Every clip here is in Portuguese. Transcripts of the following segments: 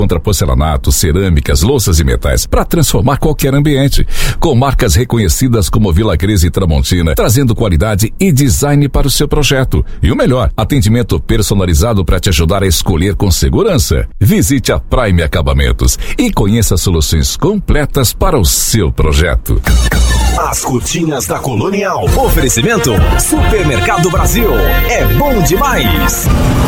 contra porcelanato, cerâmicas, louças e metais para transformar qualquer ambiente. Com marcas reconhecidas como Vila Cris e Tramontina, trazendo qualidade e design para o seu projeto. E o melhor, atendimento personalizado para te ajudar a escolher com segurança. Visite a Prime Acabamentos e conheça soluções completas para o seu projeto. As cortinas da Colonial. Oferecimento Supermercado Brasil. É bom demais.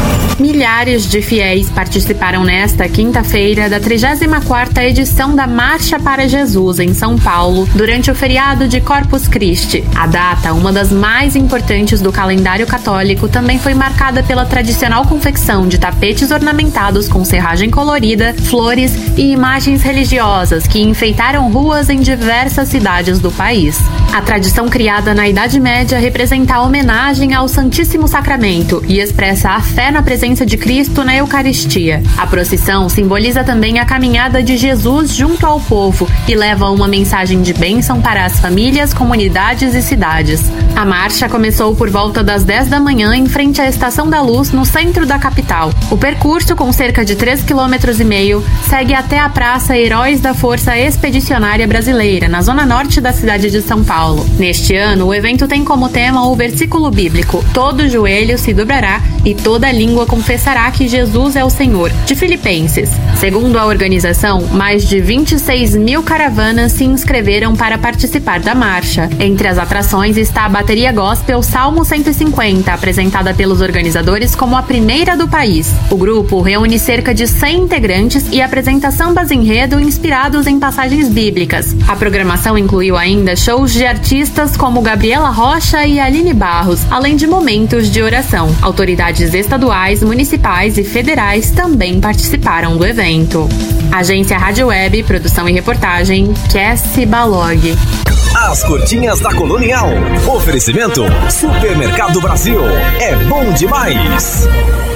Milhares de fiéis participaram nesta quinta-feira da 34ª edição da Marcha para Jesus em São Paulo, durante o feriado de Corpus Christi. A data, uma das mais importantes do calendário católico, também foi marcada pela tradicional confecção de tapetes ornamentados com serragem colorida, flores e imagens religiosas que enfeitaram ruas em diversas cidades do país. A tradição criada na Idade Média representa a homenagem ao Santíssimo Sacramento e expressa a fé na presença de Cristo na Eucaristia. A procissão simboliza também a caminhada de Jesus junto ao povo e leva uma mensagem de bênção para as famílias, comunidades e cidades. A marcha começou por volta das 10 da manhã em frente à Estação da Luz, no centro da capital. O percurso, com cerca de 3,5 km, segue até a Praça Heróis da Força Expedicionária Brasileira, na zona norte da cidade de São Paulo. Neste ano, o evento tem como tema o versículo bíblico: todo joelho se dobrará e toda língua confessará que Jesus é o Senhor, de Filipenses. Segundo a organização, mais de 26 mil caravanas se inscreveram para participar da marcha. Entre as atrações está a bateria gospel Salmo 150, apresentada pelos organizadores como a primeira do país. O grupo reúne cerca de 100 integrantes e apresenta sambas enredo inspirados em passagens bíblicas. A programação incluiu ainda shows de artistas como Gabriela Rocha e Aline Barros, além de momentos de oração. Autoridades estaduais, municipais e federais também participaram do evento. Agência Rádio Web, produção e reportagem, Cassie Balog. As cortinhas da Colonial. Oferecimento Supermercado Brasil. É bom demais.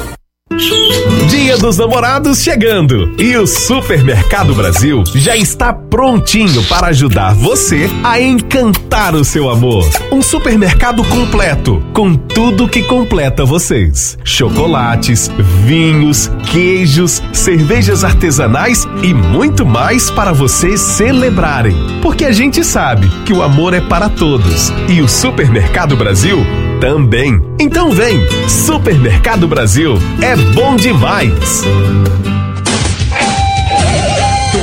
Dia dos Namorados chegando e o Supermercado Brasil já está prontinho para ajudar você a encantar o seu amor. Um supermercado completo, com tudo que completa vocês: chocolates, vinhos, queijos, cervejas artesanais e muito mais para vocês celebrarem. Porque a gente sabe que o amor é para todos e o Supermercado Brasil também. Então vem, Supermercado Brasil, é bom demais. Tô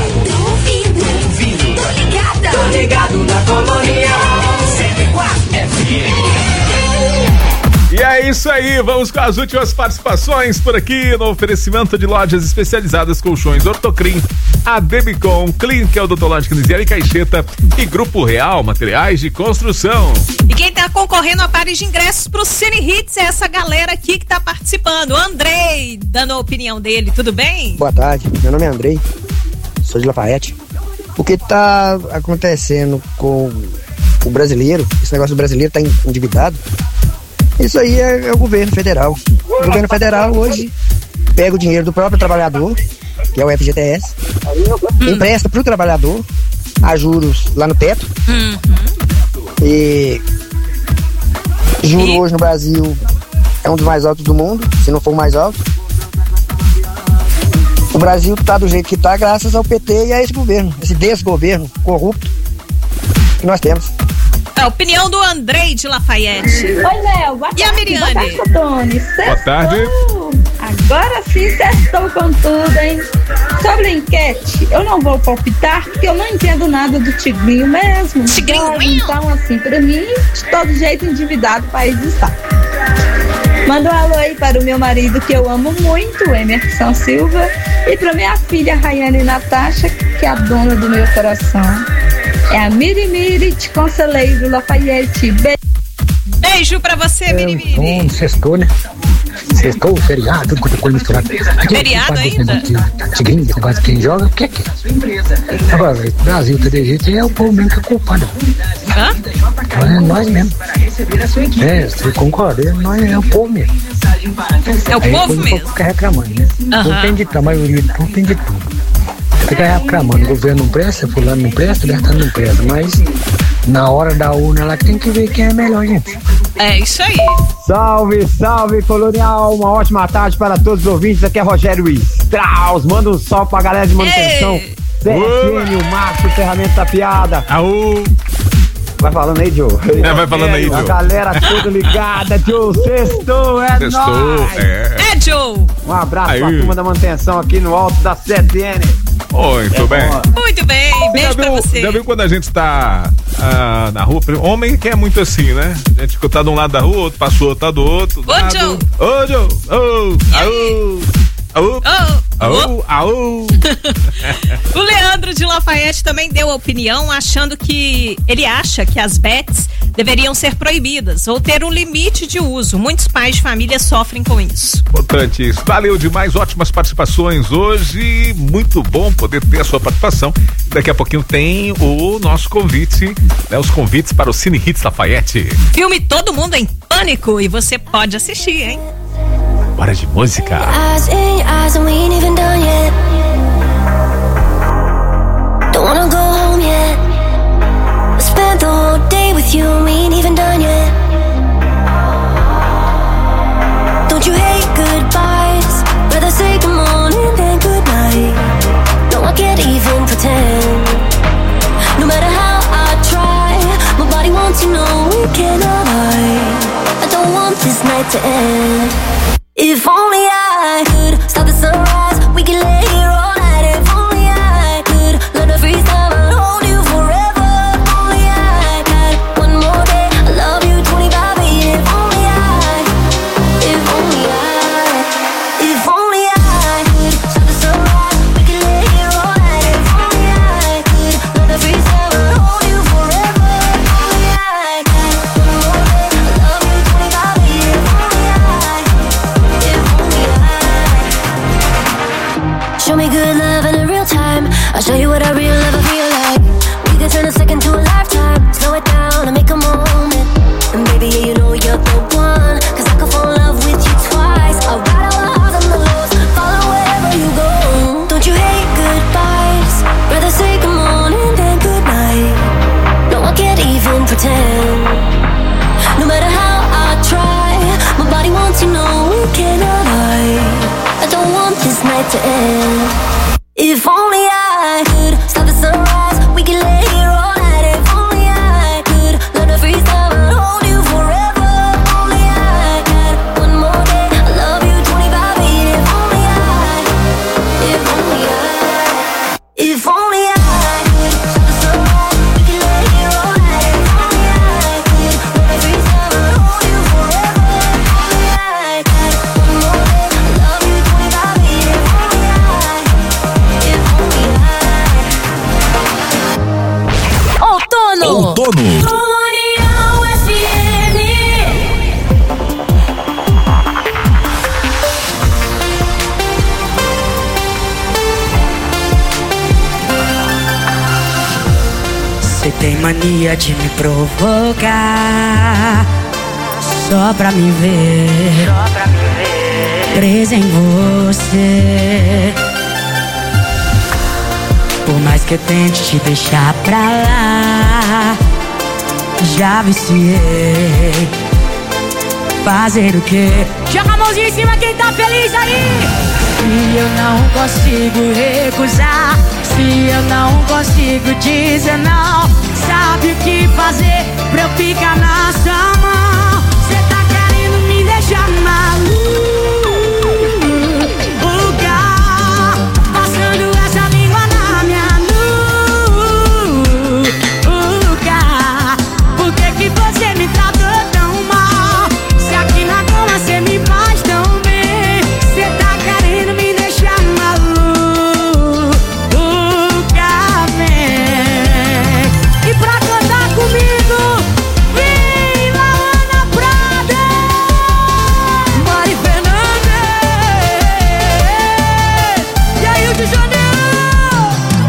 ligado na Colonial 104 FM. E é isso aí, vamos com as últimas participações por aqui no oferecimento de lojas especializadas Colchões Ortocrim, a Debicon, Clínica Odontológica Nisiel e Caixeta e Grupo Real Materiais de Construção. E quem tá concorrendo a pares de ingressos pro Cine Hits é essa galera aqui que tá participando. O Andrei, dando a opinião dele, tudo bem? Boa tarde, meu nome é Andrei, sou de Lafayette. O que tá acontecendo com o brasileiro, esse negócio do brasileiro tá endividado, isso aí é o governo federal. O governo federal hoje pega o dinheiro do próprio trabalhador, que é o FGTS, empresta pro trabalhador a juros lá no teto. E juro hoje no Brasil é um dos mais altos do mundo, se não for o mais alto. O Brasil tá do jeito que tá graças ao PT e a esse governo, esse desgoverno corrupto que nós temos. A opinião do Andrei de Lafayette. Oi, Léo. Boa tarde. E a Miriane? Boa tarde, Tony. Boa tarde. Agora sim, sextou com tudo, hein? Sobre a enquete, eu não vou palpitar porque eu não entendo nada do Tigrinho mesmo. Tigrinho? Então, assim, pra mim, de todo jeito, endividado o país está. Manda um alô aí para o meu marido, que eu amo muito, Emerson Silva, e para minha filha, Rayane Natasha, que é a dona do meu coração. É a Miri de Conselheiro Lafayette. Beijo pra você, Miri. Sextou, né? Sextou, feriado, tudo quanto é coisa misturada. Feriado ainda? Tigrinho, esse negócio de quem joga, o que é que é? Agora, o Brasil tá de jeito, é o povo mesmo que é culpado. Hã? É nós mesmo. É, você concorda? É o povo mesmo. É o povo mesmo? Fica reclamando, né? Não tem de tudo, a maioria não tem de tudo. Fica reclamando, o governo não presta, fulano não presta, o Bertano não presta, mas na hora da urna lá que tem que ver quem é melhor, gente. É isso aí. Salve, salve, Colonial. Uma ótima tarde para todos os ouvintes. Aqui é Rogério Strauss. Manda um salve pra galera de manutenção. CSN, o Márcio, Ferramenta da Piada. Aú. Vai falando aí, Joe. Vai falando aí, Joe. A galera toda ligada, Joe. Sextou, nóis. É, Joe. Um abraço pra turma da manutenção aqui no alto da CSN. Muito bem. Muito bem, beijo pra você. Já viu quando a gente tá na rua? Homem que é muito assim, né? A gente tá de um lado da rua, outro passou, tá do outro. Ô, Joe. Ô, Joe. Aú. O Leandro de Lafayette também deu a opinião, ele acha que as bets deveriam ser proibidas ou ter um limite de uso. Muitos pais de família sofrem com isso. Importante isso. Valeu demais, ótimas participações hoje. Muito bom poder ter a sua participação. Daqui a pouquinho tem o nosso convite, né? Os convites para o Cine Hits Lafayette. Filme Todo Mundo em Pânico e você pode assistir, hein? Bora de música. Don't wanna go home yet. Spent the whole day with you, we ain't even done yet. Don't you hate goodbyes? Rather say good morning than good night. No, I can't even pretend. No matter how I try, my body wants to know we cannot hide. I don't want this night to end. If only I could stop the sunrise, we could lay here all night. If only I could learn to freeze time and hold you forever. If only I had one more day, I love you 25 years. If only I could stop the sunrise, we could lay here all night. If only I could learn to freeze time and hold you forever. If only I had one more day, I love you 25 years. Show me good love in a real time. I'll show you what a real lover feel like. We could turn a second to a lifetime. Slow it down and make a moment. And baby, yeah, you know you're the one. Cause I could fall in love with you twice. I'll ride all the highs and the lows, follow wherever you go. Don't you hate goodbyes? Rather say good morning than good night. No, I can't even pretend. No matter how I try, my body wants to know we cannot hide. I don't want this night to end. If only I could stop the sunrise, we could lay here all night. If only I could learn to freeze time and hold you forever. If only I had one more day, I love you 25 years. If only I could stop the sunrise, we could lay here all night. If only I could learn to freeze time and hold you forever. If only I had one more day, I love you 25 years. Outono. Colonial FM. Você tem mania de me provocar só pra me ver, presa em você. Por mais que eu tente te deixar pra lá, já viciei. Fazer o quê? Joga a mãozinha em cima quem tá feliz aí. Se eu não consigo recusar, se eu não consigo dizer não, sabe o que fazer pra eu ficar na sua mão? Cê tá querendo me deixar maluca, passando essa língua na minha nuca. Por que que você me tratou tão mal? Se aqui na cama cê me faz tão bem. Cê tá querendo me deixar maluca, vem. E pra cantar comigo, vem lá Ana Prada, Mari Fernandes e aí o de Janeiro.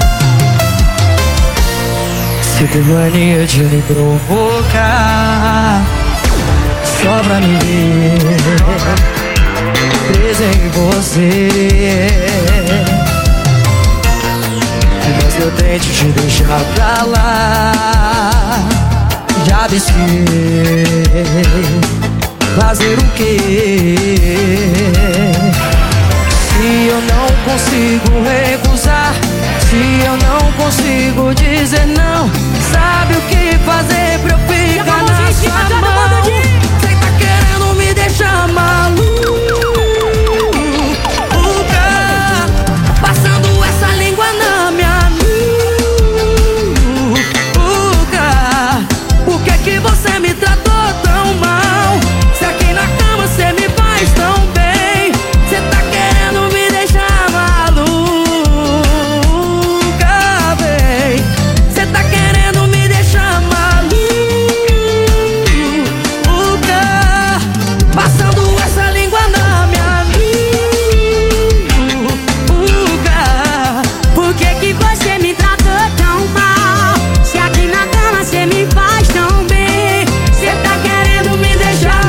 Você tem mania de me provocar só pra me ver, presa em você. Mas eu tento te deixar pra lá, Já viciei. Fazer o quê? Se eu não consigo recusar, se eu não consigo dizer não, sabe o que fazer pra eu ficar na sua mão? Cê tá querendo me deixar maluca, passando essa língua na minha nuca. Por que que você me tratou tão mal? Se aqui na cama cê me faz tão bem, cê tá querendo me deixar maluca, bem. Cê tá querendo me deixar maluca, passando essa língua na minha nuca. Por que que você me tratou tão mal? Se aqui na cama cê me faz tão bem, cê tá querendo me deixar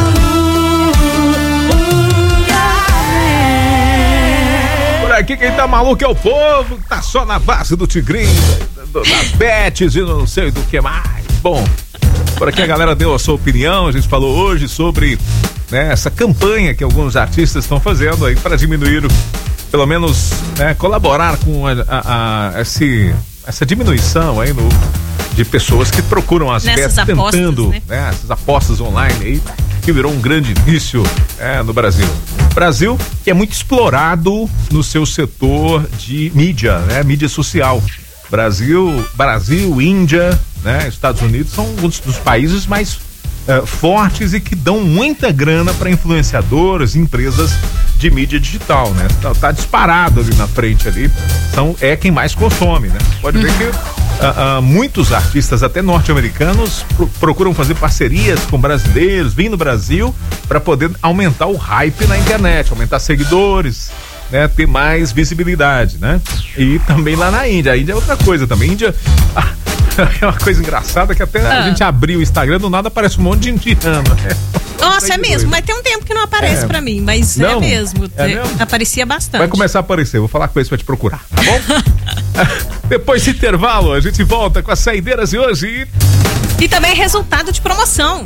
Por aqui quem tá maluco é o povo, tá só na base do Tigrinho, das bets e não sei do que mais. Bom, por aqui a galera deu a sua opinião, a gente falou hoje sobre, né, essa campanha que alguns artistas estão fazendo aí para diminuir, pelo menos, né, colaborar com essa diminuição aí de pessoas que procuram as bets tentando, né, essas apostas online aí, que virou um grande vício no Brasil. Brasil que é muito explorado no seu setor de mídia, né, mídia social. Brasil, Índia, né, Estados Unidos são alguns dos países mais fortes e que dão muita grana para influenciadores, empresas de mídia digital, né? Tá disparado ali na frente ali, é quem mais consome, né? Pode ver que muitos artistas, até norte-americanos, procuram fazer parcerias com brasileiros, vir no Brasil para poder aumentar o hype na internet, aumentar seguidores, né? Ter mais visibilidade, né? E também lá na Índia. A Índia é outra coisa também. A Índia é uma coisa engraçada que até a gente abriu o Instagram, do nada aparece um monte de indiano. Nossa, é mesmo, mas tem um tempo que não aparece pra mim, mas não, é mesmo. Aparecia bastante. Vai começar a aparecer, vou falar com eles pra te procurar, tá bom? Depois do intervalo, a gente volta com as saideiras de hoje. E também resultado de promoção.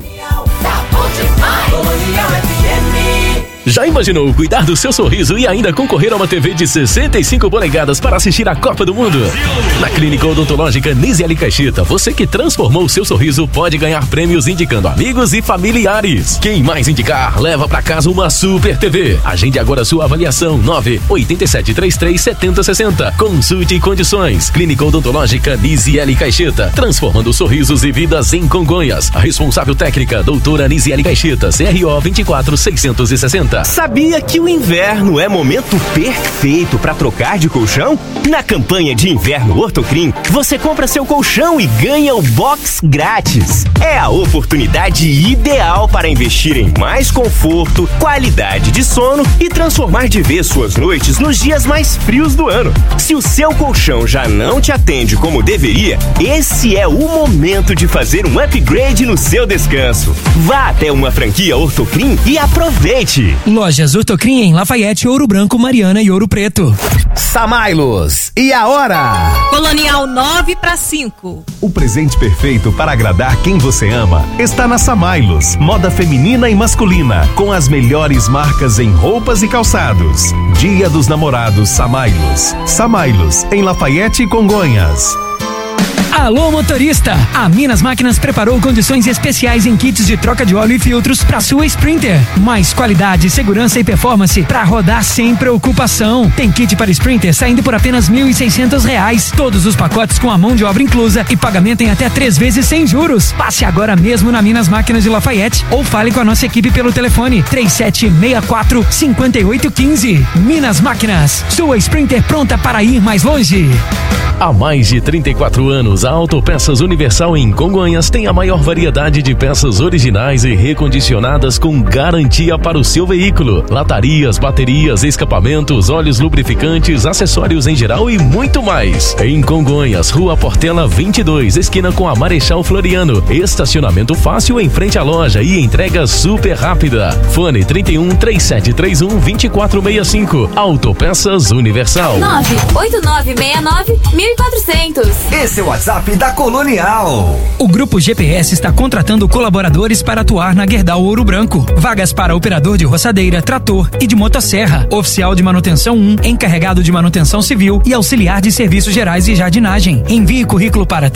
Já imaginou cuidar do seu sorriso e ainda concorrer a uma TV de 65 polegadas para assistir a Copa do Mundo? Na Clínica Odontológica Nisiele Caixeta, você que transformou o seu sorriso pode ganhar prêmios indicando amigos e familiares. Quem mais indicar, leva para casa uma Super TV. Agende agora sua avaliação. 987337060. Consulte condições. Clínica Odontológica Nisiele Caixeta, transformando sorrisos e vidas em Congonhas. A responsável técnica, doutora Nisiele Caixeta, CRO 24660. Sabia que o inverno é momento perfeito para trocar de colchão? Na campanha de inverno Ortocrim, você compra seu colchão e ganha o box grátis. É a oportunidade ideal para investir em mais conforto, qualidade de sono e transformar de vez suas noites nos dias mais frios do ano. Se o seu colchão já não te atende como deveria, esse é o momento de fazer um upgrade no seu descanso. Vá até uma franquia Ortocrim e aproveite! Lojas Ortocrim em Lafayette, Ouro Branco, Mariana e Ouro Preto. Samailos, e a hora? Colonial 9/5. O presente perfeito para agradar quem você ama está na Samailos. Moda feminina e masculina, com as melhores marcas em roupas e calçados. Dia dos Namorados Samailos. Samailos, em Lafayette e Congonhas. Alô, motorista! A Minas Máquinas preparou condições especiais em kits de troca de óleo e filtros para sua Sprinter. Mais qualidade, segurança e performance para rodar sem preocupação. Tem kit para Sprinter saindo por apenas R$ 1.600. Todos os pacotes com a mão de obra inclusa e pagamento em até 3 vezes sem juros. Passe agora mesmo na Minas Máquinas de Lafayette ou fale com a nossa equipe pelo telefone 3764-5815. Minas Máquinas, sua Sprinter pronta para ir mais longe. Há mais de 34 anos, a Autopeças Universal em Congonhas tem a maior variedade de peças originais e recondicionadas com garantia para o seu veículo. Latarias, baterias, escapamentos, óleos lubrificantes, acessórios em geral e muito mais. Em Congonhas, Rua Portela 22, esquina com a Marechal Floriano. Estacionamento fácil em frente à loja e entrega super rápida. Fone 31-3731-2465. Autopeças Universal. 98969 Esse é o WhatsApp da Colonial. O Grupo GPS está contratando colaboradores para atuar na Gerdau Ouro Branco. Vagas para operador de roçadeira, trator e de motosserra, oficial de manutenção 1, encarregado de manutenção civil e auxiliar de serviços gerais e jardinagem. Envie currículo para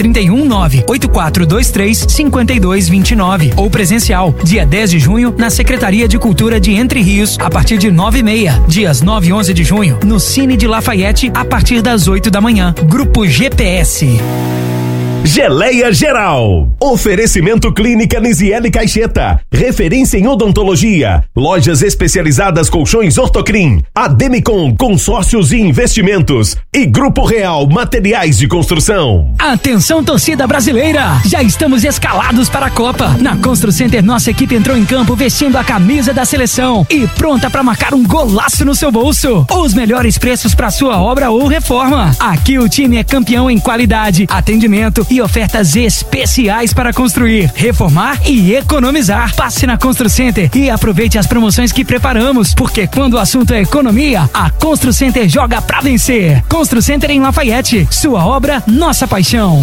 319-8423-5229 ou presencial, dia 10 de junho, na Secretaria de Cultura de Entre Rios, a partir de 9h30. Dias 9 e 11 de junho, no Cine de Lafayette, a partir das 8 da manhã. Grupo GPS. Geleia Geral. Oferecimento Clínica Nisiele Caixeta. Referência em odontologia. Lojas especializadas Colchões Ortocrim. Ademicon Consórcios e Investimentos. E Grupo Real Materiais de Construção. Atenção, torcida brasileira. Já estamos escalados para a Copa. Na Constru Center, nossa equipe entrou em campo vestindo a camisa da seleção e pronta para marcar um golaço no seu bolso. Os melhores preços para sua obra ou reforma. Aqui o time é campeão em qualidade, atendimento e ofertas especiais para construir, reformar e economizar. Passe na Constru Center e aproveite as promoções que preparamos, porque quando o assunto é economia, a Constru Center joga pra vencer. Constru Center em Lafayette, sua obra, nossa paixão.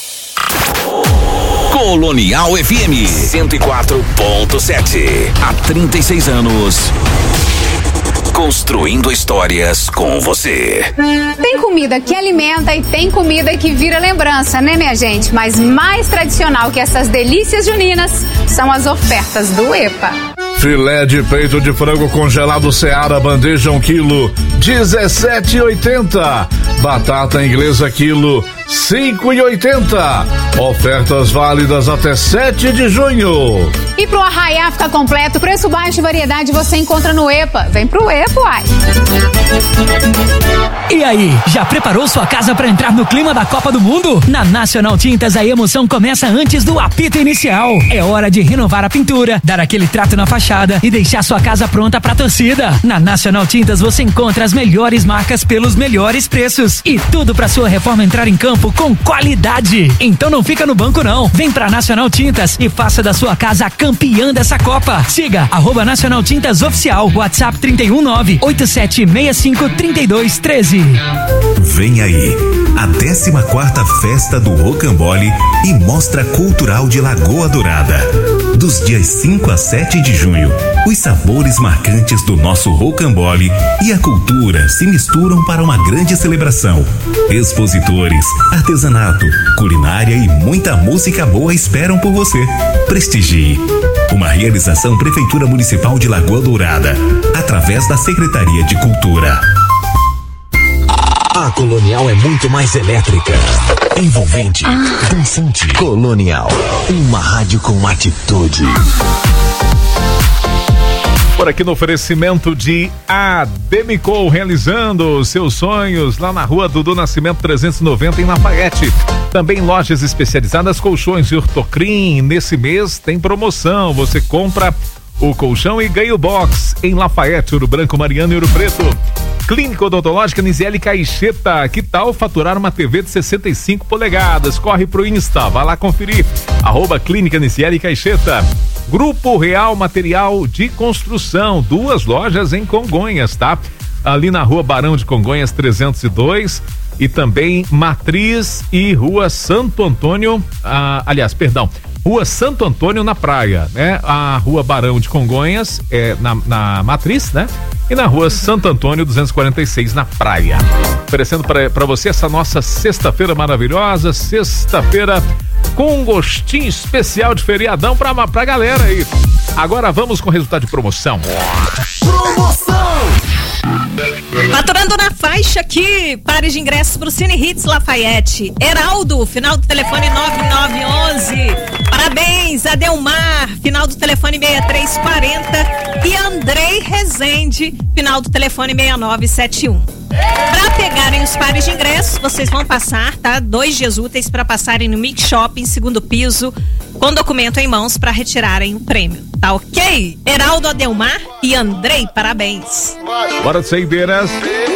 Colonial FM 104.7. Há 36 anos. Construindo histórias com você. Tem comida que alimenta e tem comida que vira lembrança, né, minha gente? Mas mais tradicional que essas delícias juninas são as ofertas do EPA. Filé de peito de frango congelado Seara, bandeja 1 quilo, 17,80. Batata inglesa quilo, 5,80. Ofertas válidas até 7 de junho. E pro arraiá ficar completo, preço baixo e variedade você encontra no EPA. Vem pro EPA, uai. E aí, já preparou sua casa para entrar no clima da Copa do Mundo? Na Nacional Tintas, a emoção começa antes do apito inicial. É hora de renovar a pintura, dar aquele trato na fachada e deixar sua casa pronta pra torcida. Na Nacional Tintas você encontra as melhores marcas pelos melhores preços e tudo pra sua reforma entrar em campo com qualidade. Então não fica no banco não. Vem pra Nacional Tintas e faça da sua casa a campeã dessa Copa. Siga @Nacional Tintas Oficial. WhatsApp 319-8765-3213. Vem aí, a 14ª Festa do Rocambole e Mostra Cultural de Lagoa Dourada. Dos dias 5 a 7 de junho, os sabores marcantes do nosso rocambole e a cultura se misturam para uma grande celebração. Expositores, artesanato, culinária e muita música boa esperam por você. Prestigie. Uma realização Prefeitura Municipal de Lagoa Dourada, através da Secretaria de Cultura. A Colonial é muito mais elétrica, envolvente, dançante. Colonial, uma rádio com atitude. Por aqui no oferecimento de Ademicon, realizando seus sonhos lá na rua Dudu Nascimento 390 em Lafayette. Também lojas especializadas Colchões e Ortocrim. Nesse mês tem promoção, você compra o colchão e ganha o box em Lafayette, Ouro Branco, Mariana e Ouro Preto. Clínica Odontológica Nisiele Caixeta. Que tal faturar uma TV de 65 polegadas? Corre pro Insta, vai lá conferir. @Clínica Nisiele Caixeta. Grupo Real Material de Construção. 2 lojas em Congonhas, tá? Ali na rua Barão de Congonhas 302 e também Matriz e Rua Santo Antônio, Rua Santo Antônio na praia, né? A Rua Barão de Congonhas é na Matriz, né? E na Rua Santo Antônio 246 na praia. Oferecendo para você essa nossa sexta-feira maravilhosa, sexta-feira com um gostinho especial de feriadão pra galera aí. Agora vamos com o resultado de promoção. Promoção! Faturando na faixa aqui, pares de ingressos pro Cine Hits Lafayette. Heraldo, final do telefone 9911. Parabéns, Adelmar, final do telefone 6340. E Andrei Rezende, final do telefone 6971. Para pegarem os pares de ingressos, vocês vão passar, tá? 2 dias úteis para passarem no Mix Shopping, 2º piso, com documento em mãos para retirarem o prêmio. Tá ok? Heraldo, Adelmar e Andrei, parabéns. Bora de saideiras.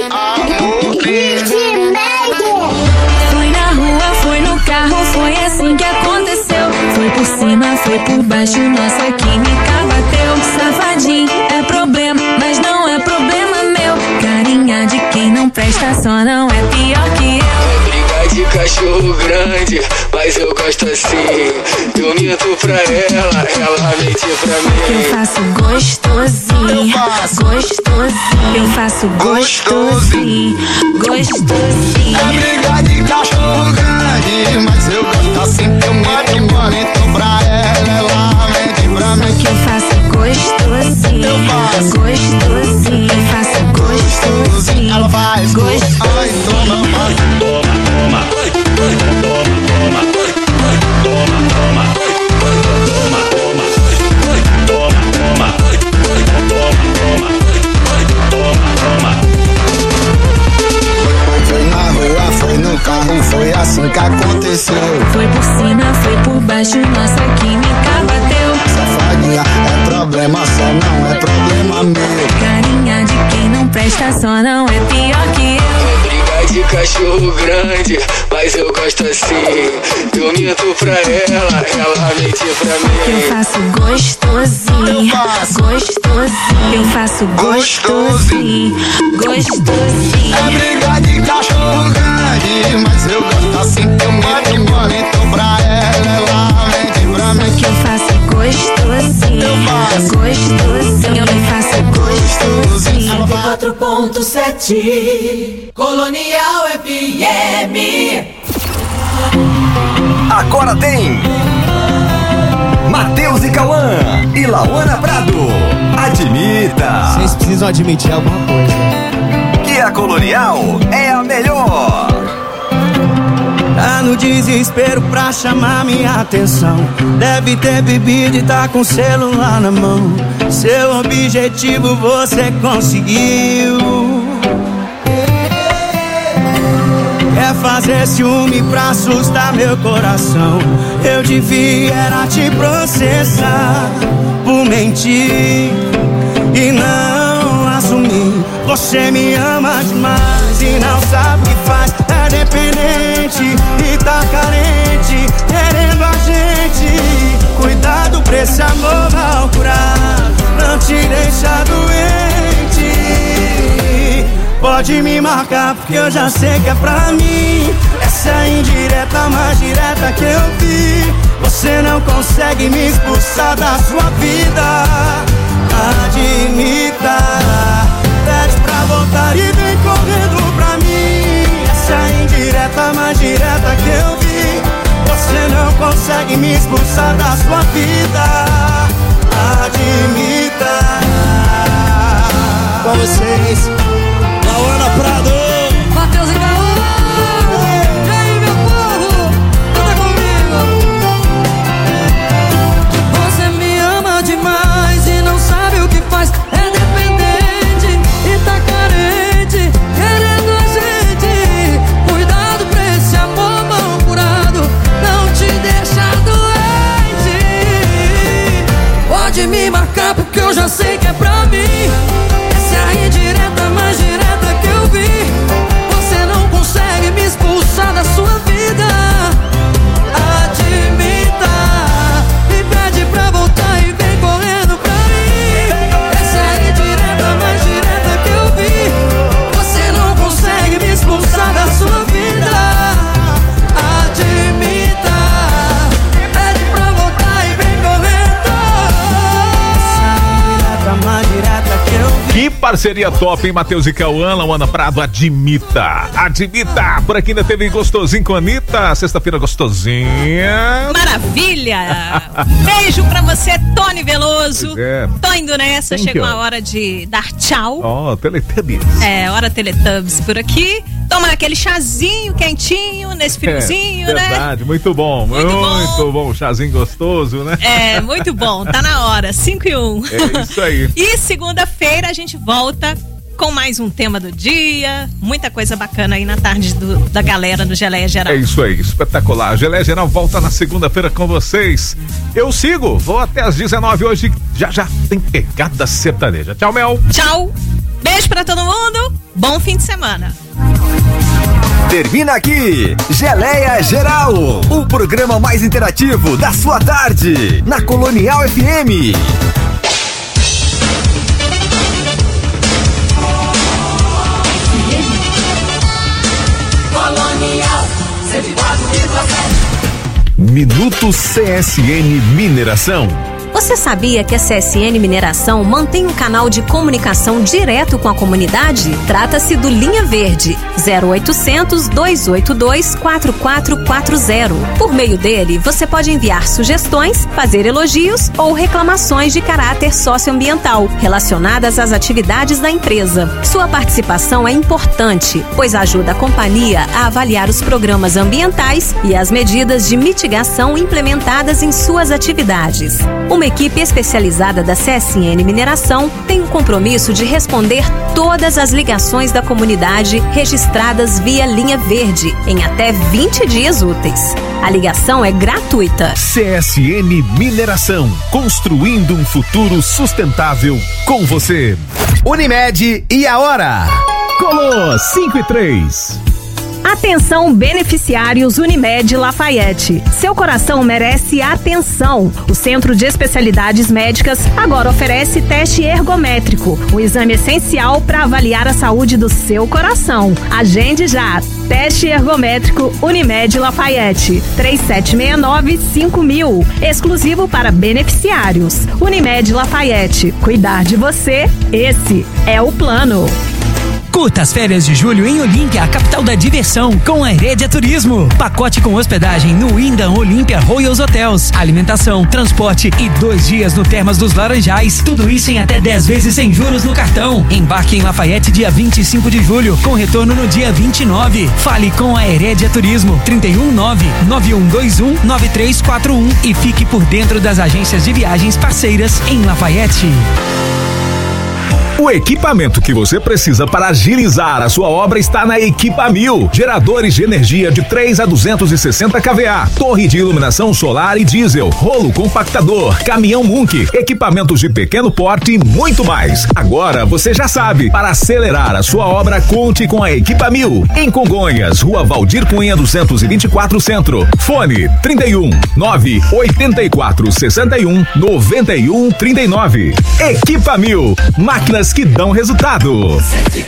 Foi na rua, foi no carro, foi assim que aconteceu. Foi por cima, foi por baixo, nossa química bateu. Safadinho é problema, mas não é problema meu. Carinha de quem não presta, só não é pior que eu. de cachorro grande, mas eu gosto assim. Eu minto pra ela mente pra mim. Eu faço gostosinho, gostosinho. Eu faço gostosinho, gostosinho. É briga de cachorro grande, mas eu gosto assim. Eu minto pra ela mente pra mim. Que eu faço gostosinho, gostosinho. Eu faço gostosinho, ela faz gostosinho. Ai, toma, toma, foi na rua, foi no carro, foi assim que aconteceu. Foi por cima, foi por baixo, nossa química bateu. Safadinha, é problema só, não é problema meu. Carinha de quem não presta só não é pior que eu. Briga de cachorro grande, mas eu gosto assim. Eu minto pra ela mente pra mim. Eu faço gostosinho, gostosinho. Eu faço gostosinho, gostosinho. É briga de cachorro grande, mas eu gosto assim. Eu minto pra ela mente pra mim. Que eu faço gostosinho, gostosinho. Eu faço gostosinho. 4.7 Colonial FM. Agora tem Matheus e Cauã e Lauana Prado. Admita. Vocês precisam admitir alguma coisa. Que a Colonial é a melhor. Tá no desespero pra chamar minha atenção. Deve ter bebido e tá com o celular na mão. Seu objetivo você conseguiu. Quer fazer ciúme pra assustar meu coração. Eu devia era te processar por mentir e não assumir. Você me ama demais e não sabe o que faz. É dependente e tá carente, querendo a gente. Cuidado pra esse amor mal curado não te deixa doente. Pode me marcar porque eu já sei que é pra mim. Essa é a indireta mais direta que eu vi. Você não consegue me expulsar da sua vida. Admita. Pede pra voltar e vem correndo pra mim. Essa é a indireta mais direta que eu vi. Você não consegue me expulsar da sua vida. Admita. Com vocês, Lauana Prado, Matheus e Cauã. E aí, meu povo, canta comigo. Você me ama demais e não sabe o que faz. É dependente e tá carente, querendo a gente. Cuidado pra esse amor mal curado não te deixa doente. Pode me marcar porque eu já sei que é pra mim. Essa é a indireta mais direta que eu vi. Você não consegue me expulsar da sua vida. Admita. Me pede pra voltar e vem correndo pra mim. Essa é a indireta mais direta que eu vi. Você não consegue me expulsar da sua vida. Admita. Pede pra voltar e vem correndo. Essa é a indireta mais direta que eu vi. Que parceria top, hein, Matheus e Cauã, Lauana Prado, admita. Admita. Por aqui ainda teve Gostosinho com a Anitta, sexta-feira gostosinha. Maravilha! Beijo pra você, Tony Veloso. Tô indo nessa, Thank chegou you. a hora de dar tchau. Ó, Teletubbies. É, hora Teletubbies por aqui. Tomar aquele chazinho quentinho nesse friozinho, né? Verdade, muito bom. Muito bom. Chazinho gostoso, né? É, muito bom, tá na hora, 5:01. É isso aí. E segunda-feira a gente volta com mais um tema do dia, muita coisa bacana aí na tarde da galera do Geleia Geral. É isso aí, espetacular. A Geleia Geral volta na segunda-feira com vocês. Eu sigo, vou até às 19 hoje. Já tem pegada sertaneja. Tchau, Mel. Tchau, beijo pra todo mundo, bom fim de semana. Termina aqui, Geleia Geral, o programa mais interativo da sua tarde, na Colonial FM. Colonial Minuto CSN Mineração. Você sabia que a CSN Mineração mantém um canal de comunicação direto com a comunidade? Trata-se do Linha Verde, 0800 282 4440. Por meio dele, você pode enviar sugestões, fazer elogios ou reclamações de caráter socioambiental relacionadas às atividades da empresa. Sua participação é importante, pois ajuda a companhia a avaliar os programas ambientais e as medidas de mitigação implementadas em suas atividades. Uma equipe especializada da CSN Mineração tem o compromisso de responder todas as ligações da comunidade registradas via Linha Verde em até 20 dias úteis. A ligação é gratuita. CSN Mineração, construindo um futuro sustentável com você. Unimed e a hora? Colô 5:03. Atenção, beneficiários Unimed Lafayette. Seu coração merece atenção. O Centro de Especialidades Médicas agora oferece teste ergométrico, um exame essencial para avaliar a saúde do seu coração. Agende já. Teste ergométrico Unimed Lafayette, 3769-5000, exclusivo para beneficiários. Unimed Lafayette, cuidar de você, esse é o plano. Curta as férias de julho em Olímpia, a capital da diversão, com a Herédia Turismo. Pacote com hospedagem no Wyndham Olímpia Royals Hotels, alimentação, transporte e 2 dias no Termas dos Laranjais. Tudo isso em até 10 vezes sem juros no cartão. Embarque em Lafayette dia 25 de julho, com retorno no dia 29. Fale com a Herédia Turismo, 319-9121-9341 e fique por dentro das agências de viagens parceiras em Lafayette. O equipamento que você precisa para agilizar a sua obra está na Equipamil. Geradores de energia de 3 a 260 kVA, torre de iluminação solar e diesel, rolo compactador, caminhão Munk, equipamentos de pequeno porte e muito mais. Agora você já sabe, para acelerar a sua obra, conte com a Equipamil. Em Congonhas, Rua Valdir Cunha 224 Centro. Fone 31 984 61 91 39. Equipamil, máquinas que dão resultado.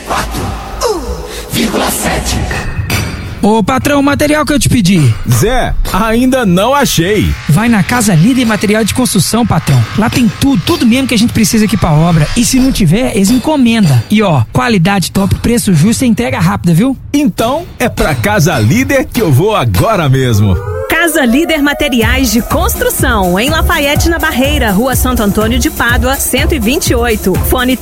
104,7. Ô patrão, o material que eu te pedi. Zé, ainda não achei. Vai na Casa Líder Material de Construção, patrão. Lá tem tudo mesmo que a gente precisa aqui pra obra. E se não tiver, eles encomenda. E ó, qualidade top, preço justo e entrega rápida, viu? Então é pra Casa Líder que eu vou agora mesmo. Casa Líder Materiais de Construção, em Lafayette, na Barreira, Rua Santo Antônio de Pádua, 128. Fone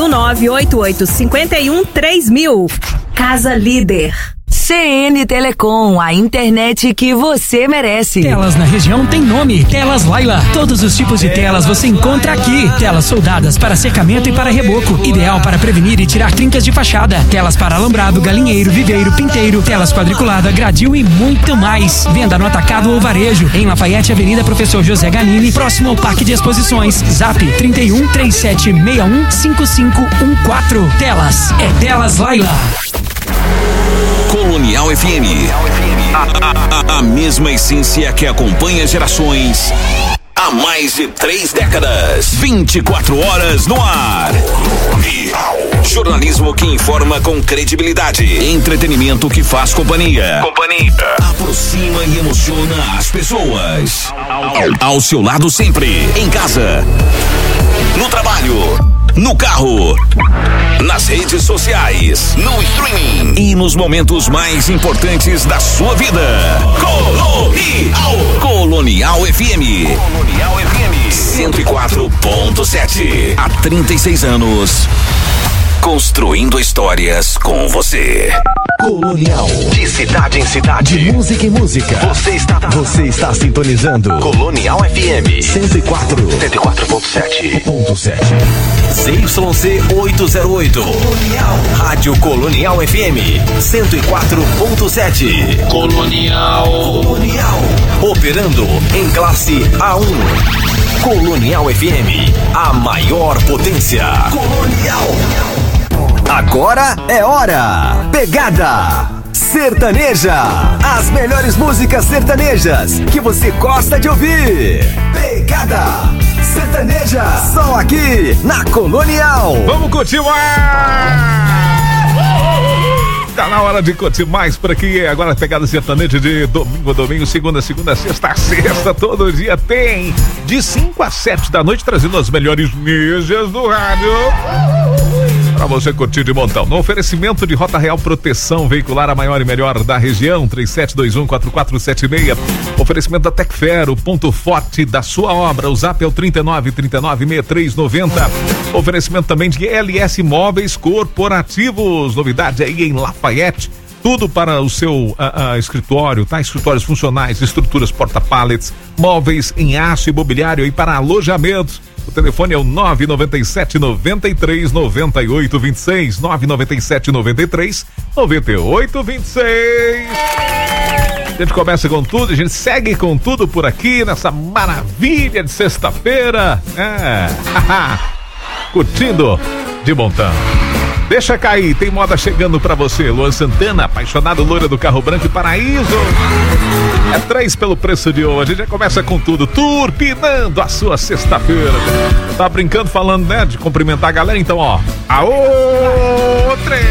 31988513000. Casa Líder. CN Telecom, a internet que você merece. Telas na região tem nome, Telas Laila. Todos os tipos de telas você encontra aqui. Telas soldadas para cercamento e para reboco, ideal para prevenir e tirar trincas de fachada. Telas para alambrado, galinheiro, viveiro, pinteiro, telas quadriculada, gradil e muito mais. Venda no atacado ou varejo, em Lafayette, Avenida Professor José Ganini, próximo ao Parque de Exposições. Zap 31 3761 5514. Telas, é Telas Laila. Colonial FM. A mesma essência que acompanha gerações há mais de 3 décadas. 24 horas no ar. Jornalismo que informa com credibilidade. Entretenimento que faz companhia. Aproxima e emociona as pessoas. Ao seu lado sempre. Em casa. No trabalho. No carro, nas redes sociais, no streaming e nos momentos mais importantes da sua vida. Colonial FM 104.7. Há 36 anos, construindo histórias com você. Colonial. De cidade em cidade. De música em música. Você está sintonizando Colonial FM 104.7. ZYC 808. Colonial. Rádio Colonial FM 104.7. Colonial. Operando em classe A1. Colonial FM, a maior potência. Colonial. Agora é hora. Pegada Sertaneja. As melhores músicas sertanejas que você gosta de ouvir. Pegada Sertaneja. Só aqui na Colonial. Vamos continuar. Tá na hora de curtir mais por aqui. Agora a pegada sertaneja de domingo a domingo, segunda a sexta a sexta. Todo dia tem de 5 às 7 da noite, trazendo as melhores mídias do rádio pra você curtir de montão. No oferecimento de Rota Real Proteção Veicular, a maior e melhor da região, 37214476. Oferecimento da Tecfer, o ponto forte da sua obra. O zap é o 39396390. Oferecimento também de LS Móveis Corporativos. Novidade aí em Lafayette. Tudo para o seu escritório, tá? Escritórios funcionais, estruturas porta-pallets, móveis em aço, imobiliário e para alojamentos. O telefone é o 997 93 98 26, 997 93 98 26. A gente começa com tudo, a gente segue com tudo por aqui nessa maravilha de sexta-feira. Curtindo de montão. Deixa cair, tem moda chegando pra você. Luan Santana, apaixonado, loira do carro branco e paraíso. É 3 pelo preço de hoje. A gente já começa com tudo, turbinando a sua sexta-feira. Tá brincando, falando, né, de cumprimentar a galera? Então, ó. Aô, 3.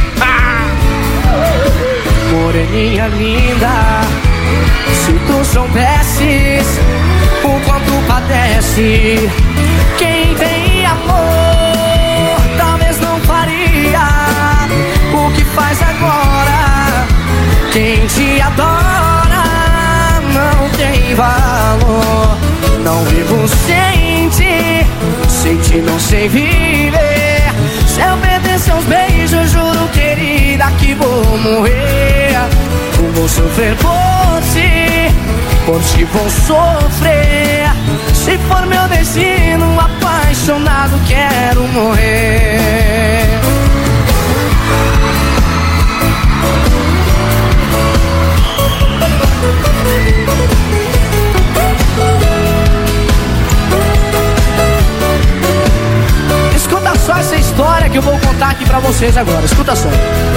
Moreninha linda, se tu soubesses o quanto padece quem tem amor, talvez não faria o que faz agora. Quem te adora não tem valor. Não vivo sem ti não sei viver. Se eu perder seus beijos, juro, querida, que vou morrer. Vou sofrer por ti vou sofrer. Se for meu destino, apaixonado quero morrer. Escuta só essa história que eu vou contar aqui pra vocês agora. Escuta só.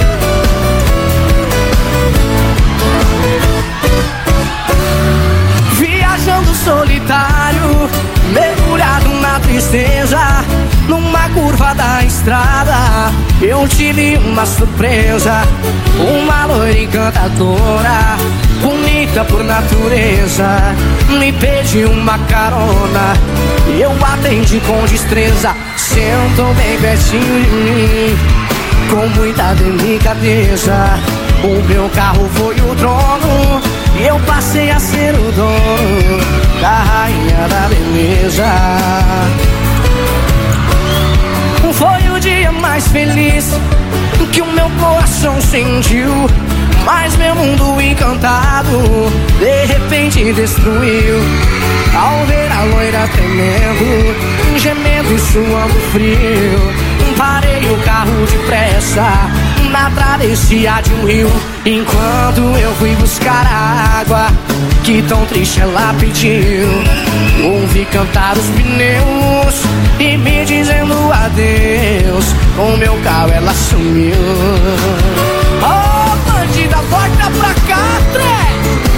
Viajando solitário, mergulhado na tristeza, numa curva da estrada, eu tive uma surpresa. Uma loira encantadora, bonita por natureza, me pediu uma carona e eu atendi com destreza. Sentou bem pertinho de mim, com muita delicadeza. O meu carro foi o trono e eu passei a ser o dono da rainha da beleza. Foi o dia mais feliz que o meu coração sentiu, mas meu mundo encantado de repente destruiu. Ao ver a loira tremendo, gemendo e suando frio, parei o carro depressa na travessia de um rio. Enquanto eu fui buscar a água que tão triste ela pediu, ouvi cantar os pneus e me dizendo adeus. Com meu carro ela sumiu. Oh, bandida, volta pra cá, trem!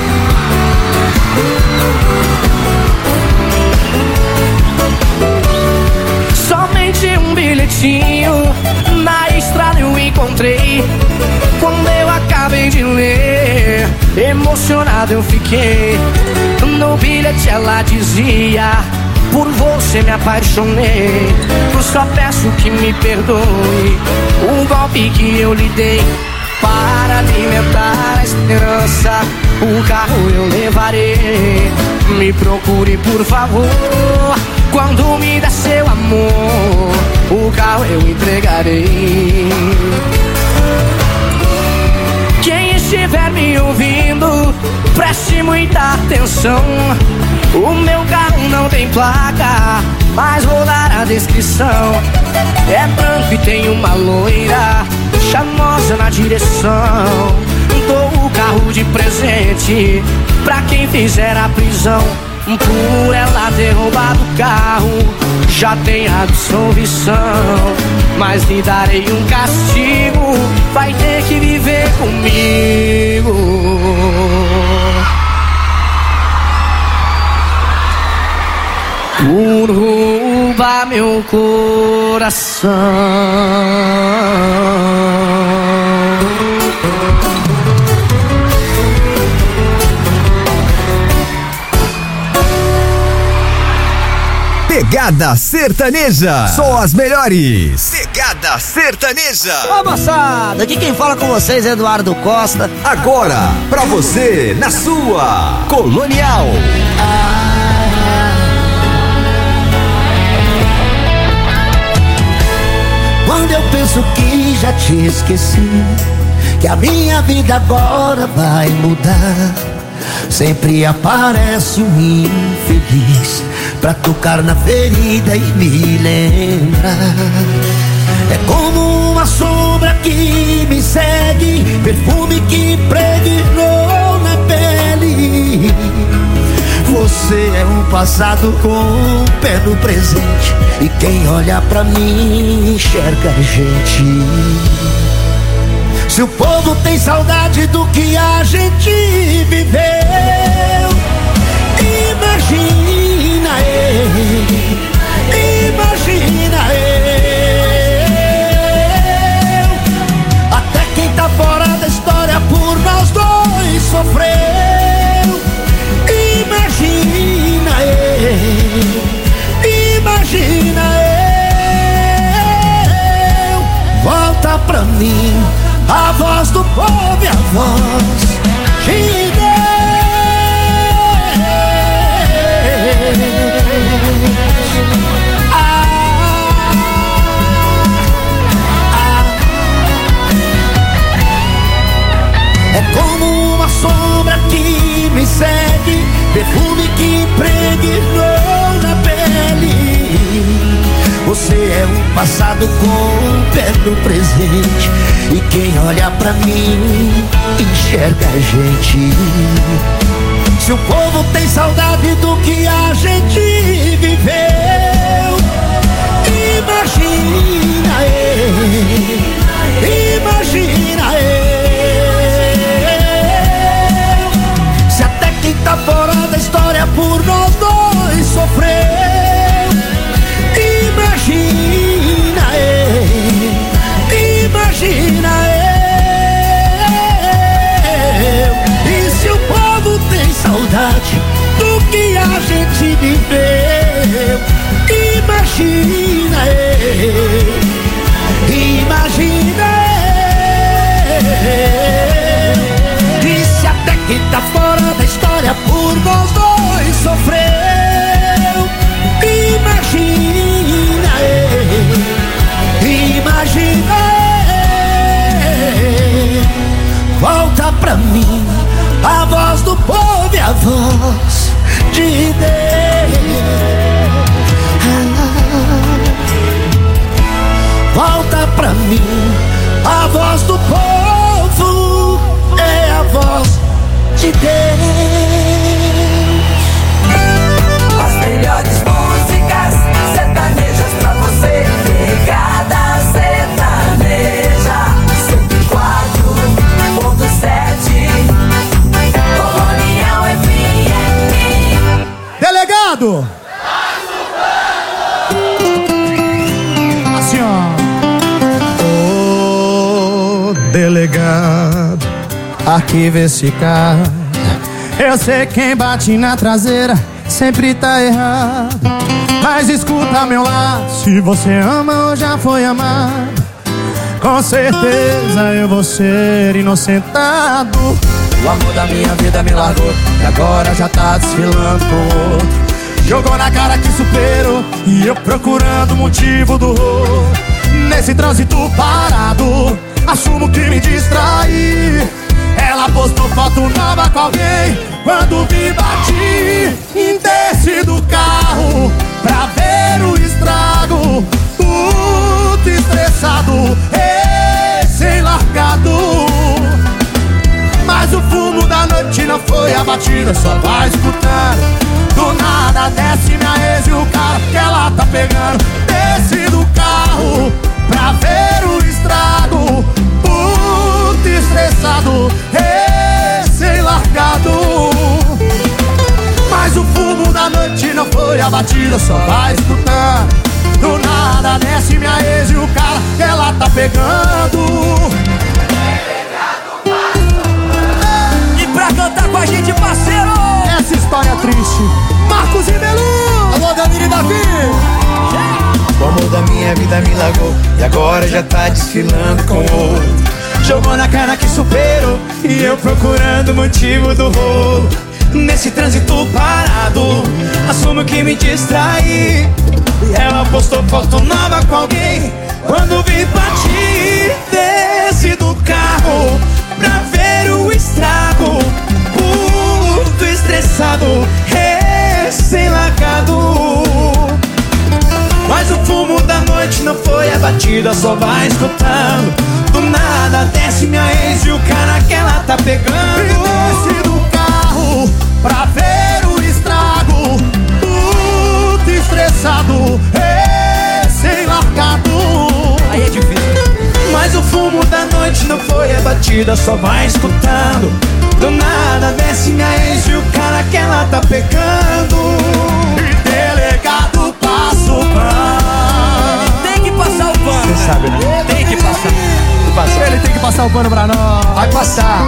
Somente um bilhetinho na estrada eu encontrei. Quando eu acabei de ler, emocionado eu fiquei. No bilhete ela dizia: por você me apaixonei. Eu só peço que me perdoe o golpe que eu lhe dei. Para alimentar a esperança, o carro eu levarei. Me procure, por favor, quando me der seu amor, o carro eu entregarei. Quem estiver me ouvindo, preste muita atenção. O meu carro não tem placa, mas vou dar a descrição. É branco e tem uma loira charmosa na direção. Dou o carro de presente pra quem fizer a prisão. Por ela ter roubado o carro, já tem absolvição. Mas lhe darei um castigo, vai ter que viver comigo. Por roubar meu coração. Pegada Sertaneja. Só as melhores. Pegada Sertaneja. Ô moçada, aqui quem fala com vocês é Eduardo Costa. Agora, pra você, na sua Colonial. Quando eu penso que já te esqueci, que a minha vida agora vai mudar, sempre aparece um infeliz pra tocar na ferida e me lembrar. É como uma sombra que me segue, perfume que impregnou na pele. Você é um passado com um pé no presente, e quem olha pra mim enxerga a gente. Se o povo tem saudade do que a gente viveu, imagina eu, imagina eu. Até quem tá fora da história por nós dois sofreu. Imagina eu, imagina eu. Volta pra mim a voz do povo e a voz de Deus. É como uma sombra que me segue, perfume que impregnou na pele. Você é um passado com um pé no presente, e quem olha pra mim enxerga a gente. Se o povo tem saudade do que a gente viveu, imagina eu, imagina eu. Se até quem tá fora da história por nós dois sofreu, imagina eu, imagina eu. E se o povo tem saudade do que a gente viveu, imagina eu, imagina eu. E se até quem tá fora da história por nós dois sofreu, imagina eu, imagina eu. Volta pra mim a voz do povo e a voz de Deus. Volta pra mim a voz do povo, é a voz de Deus. As melhores músicas sertanejas pra você. Pegada Sertaneja 104.7 Colonial FM. Delegado! Assim, ó. Ô, delegado, arquiva esse caso. Eu sei quem bate na traseira sempre tá errado, mas escuta meu lado. Se você ama ou já foi amado, com certeza eu vou ser inocentado. O amor da minha vida me largou e agora já tá desfilando com outro. Jogou na cara que superou e eu procurando o motivo do rolo. Nesse trânsito parado, assumo que me distraí. Ela postou foto nova com alguém. Quando vi, bati em desci do carro pra ver o estrago. Tudo estressado, recém-largado. Mas o fumo da noite não foi abatido, só vai escutando. Do nada desce minha ex e o cara que ela tá pegando. Desce do carro pra ver o estrago. Puto estressado, recém-largado. Mas o fumo da noite não foi abatido, só vai escutando. Do nada desce minha ex e o cara que ela tá pegando. E pra cantar com a gente, parceiro, essa história triste, Marcos e Belu. Alô, Danilo e Davi. minha vida me largou e agora já tá desfilando com outro. Jogou na cara que superou e eu procurando o motivo do rolo. Nesse trânsito parado, assumo que me distraí. E ela postou foto nova com alguém. Quando vi partir, desci do carro pra ver o estrago. Puto estressado, recém-largado. Mas o fumo da noite não foi a batida, só vai escutando. Do nada desce minha ex e o cara que ela tá pegando. E desce do carro pra ver o estrago. Puto estressado, recém-largado. Aí é difícil. Mas o fumo da noite não foi a batida, só vai escutando. Do nada desce minha ex e o cara que ela tá pegando. E delegado passa o pano. Tem que passar o pano. Você sabe, né? Tem que passar. Ele tem que passar o pano pra nós. Vai passar.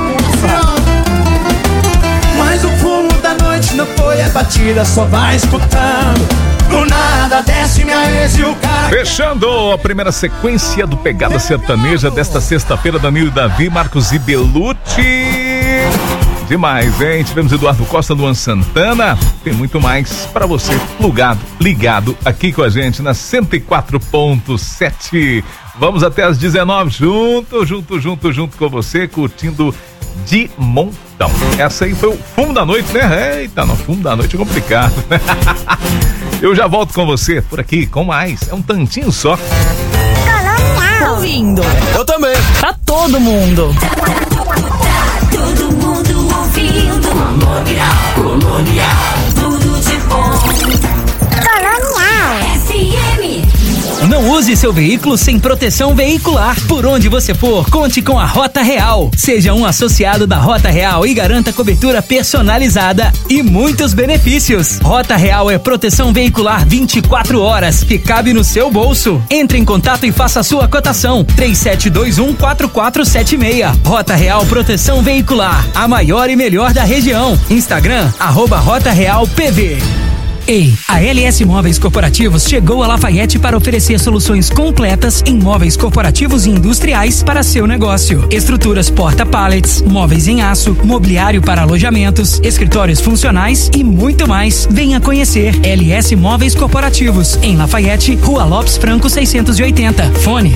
Mas o fumo da noite não foi a batida, só vai escutando. Do nada desce minha ex e o cara. Fechando a primeira sequência do Pegada Sertaneja desta sexta-feira, Danilo e Davi, Marcos e Belucci. Demais, hein? Tivemos Eduardo Costa, Luan Santana. Tem muito mais pra você ligado aqui com a gente na 104.7. Vamos até as 19, junto com você, curtindo de montão. Essa aí foi o fumo da noite, né? Eita, no fumo da noite é complicado. Eu já volto com você por aqui com mais. É um tantinho só. Colonial. Ouvindo. Eu também. Pra todo mundo. Todo mundo ouvindo. Colonial. Tudo de bom. Colonial. FM. Não use seu veículo sem proteção veicular. Por onde você for, conte com a Rota Real. Seja um associado da Rota Real e garanta cobertura personalizada e muitos benefícios. Rota Real é proteção veicular 24 horas que cabe no seu bolso. Entre em contato e faça a sua cotação. 3721-4476. Rota Real Proteção Veicular, a maior e melhor da região. Instagram, @RotaRealPV. Ei, a LS Móveis Corporativos chegou a Lafayette para oferecer soluções completas em móveis corporativos e industriais para seu negócio. Estruturas porta-pallets, móveis em aço, mobiliário para alojamentos, escritórios funcionais e muito mais. Venha conhecer LS Móveis Corporativos em Lafayette, Rua Lopes Franco 680. Fone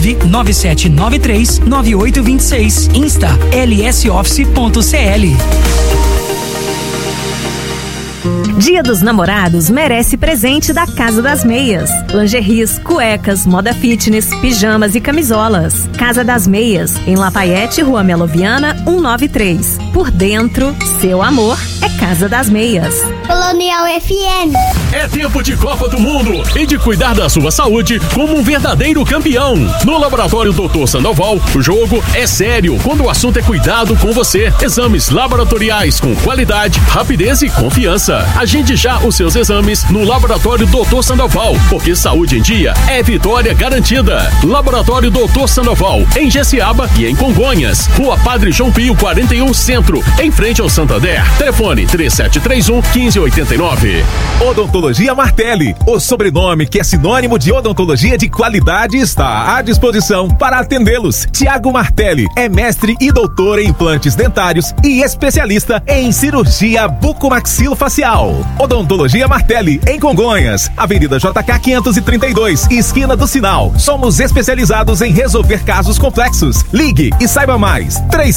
997939826. Insta lsoffice.cl. Dia dos Namorados merece presente da Casa das Meias. Lingeries, cuecas, moda fitness, pijamas e camisolas. Casa das Meias, em Lafayette, Rua Meloviana, 193. Por dentro, seu amor é Casa das Meias. Colonial FM. É tempo de Copa do Mundo e de cuidar da sua saúde como um verdadeiro campeão. No Laboratório Dr. Sandoval, o jogo é sério quando o assunto é cuidado com você. Exames laboratoriais com qualidade, rapidez e confiança. Agende já os seus exames no Laboratório Dr. Sandoval, porque saúde em dia é vitória garantida. Laboratório Dr. Sandoval, em Jessiaba e em Congonhas. Rua Padre João Pio, 41 Centro, em frente ao Santander. Telefone 3731-1589. Odontologia Martelli, o sobrenome que é sinônimo de odontologia de qualidade, está à disposição para atendê-los. Tiago Martelli é mestre e doutor em implantes dentários e especialista em cirurgia bucomaxilofacial. Odontologia Martelli, em Congonhas, Avenida JK 532, esquina do Sinal. Somos especializados em resolver casos complexos. Ligue e saiba mais.